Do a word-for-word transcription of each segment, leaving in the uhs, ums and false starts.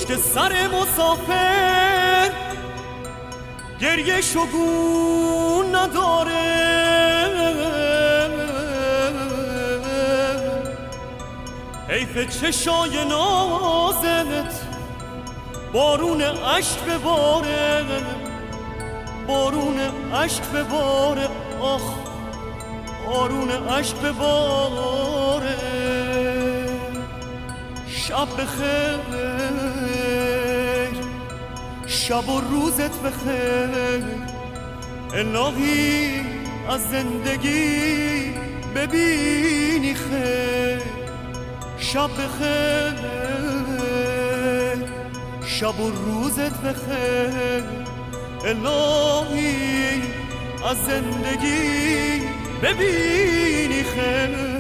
پشت سر مسافر گریه شگون نداره، حیف چشای نازت بارون عشق بباره، بارون عشق بباره، آخ بارون عشق بباره. شب بخیر، شب و روزت بخیر، الهی از زندگی ببینی خیر. شب بخیر، شب و روزت بخیر، الهی از زندگی ببینی خیر.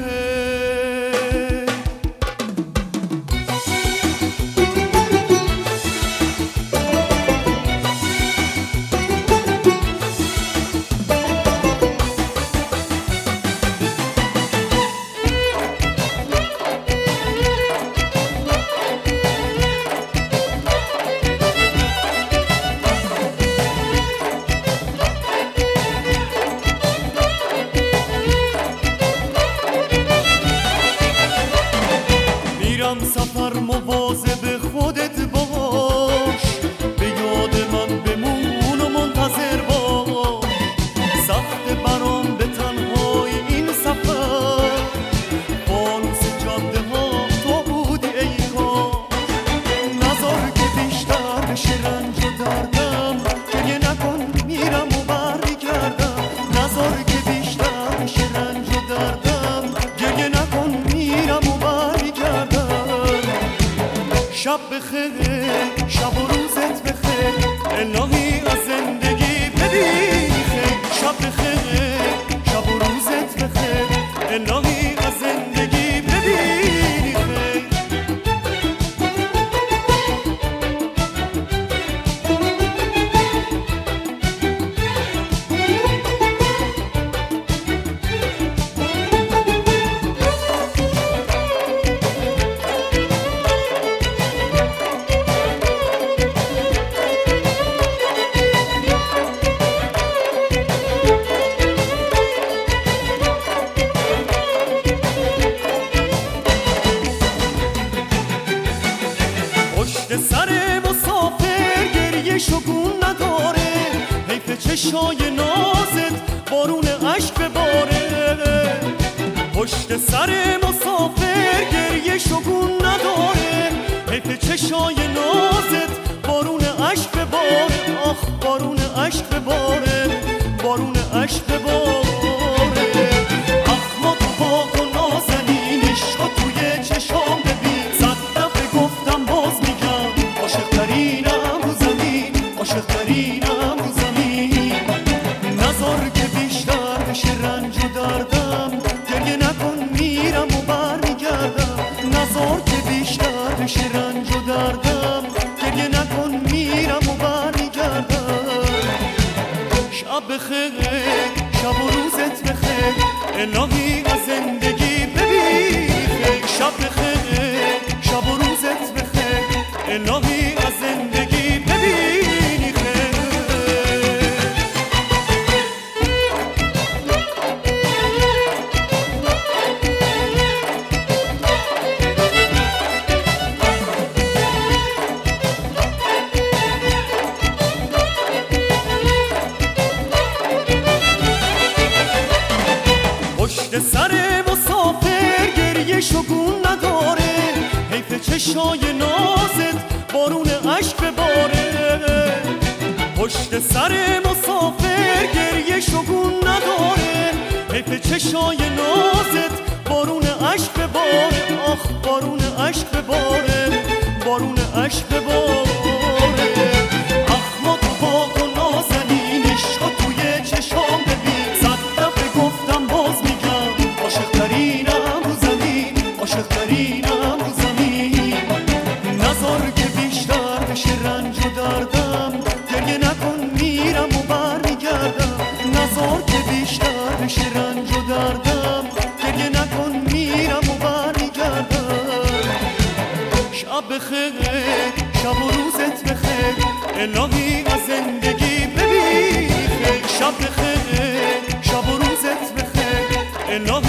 سفر مواظب خودت باش، به یاد من بمون و منتظر باش. سخت برام به تنهای این سفر، فانوس جاده ها تو بودی ای کار. نذار که بیشتر بشه رنج و دردم، گریه نکن میرم و برمیگردم. نذار که بیشتر بشه رنج و دردم، گریه نکن میرم و برمیگردم. شب بخیر، شب و روزت بخیر، الهی از زندگی ببینی خیر. شب بخیر، شب و روزت بخیر، الهی از زندگی ببینی خیر. سر مسافر گریه شگون نداره، حیف چشای نازت بارون عشق بباره. پشت سر مسافر گریه شگون نداره، حیف چشای نازت بارون عشق بباره، آخ بارون عشق بباره، بارون عشق بباره. اخمات پاک و نازنینش رو توی چشام ببین، صد دفعه گفتم باز میگم، عاشق‌ترینم رو زمین، عاشق‌ترینم رو زمین. نذار که بیشتر بشه رنج و دردم، گریه نکن میرم و برمیگردم. نذار که بیشتر بشه رنج و دردم، گریه نکن میرم و برمیگردم. شب بخیر، شب و روزت بخیر، الهی از زندگی ببینی خیر. شب بخیر، شب و روزت بخیر، الهی از زندگی ببینی خیر. پشت سر مسافر گریه شگون نداره، حیف چشای نازت بارون عشق بباره. پشت سر مسافر گریه شگون نداره، حیف چشای نازت بارون عشق بباره، آخ بارون عشق بباره، بارون عشق بباره. اخمات پاک و نازنینش رو توی چشام ببین، صد دفعه گفتم باز میگم، عاشق‌ترینم رو زمین، عاشق‌ترینم رو زمین. نذار که بیشتر بشه رنج و دردم، گریه نکن میرم و برمیگردم. نذار که بیشتر بشه رنج و دردم، گریه نکن میرم و برمیگردم. شب بخیر، شب و روزت بخیر الهی از زندگی ببین خیر شب بخیر شب و روزت بخیر الهی